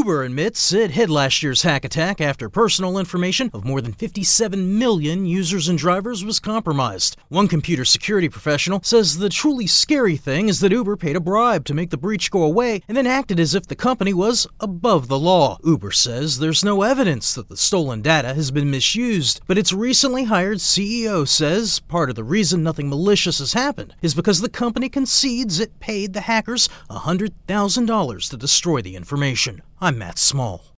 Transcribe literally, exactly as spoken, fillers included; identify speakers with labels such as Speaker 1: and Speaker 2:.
Speaker 1: Uber admits it hid last year's hack attack after personal information of more than fifty-seven million users and drivers was compromised. One computer security professional says the truly scary thing is that Uber paid a bribe to make the breach go away and then acted as if the company was above the law. Uber says there's no evidence that the stolen data has been misused, but its recently hired C E O says part of the reason nothing malicious has happened is because the company concedes it paid the hackers one hundred thousand dollars to destroy the information. I'm Matt Small.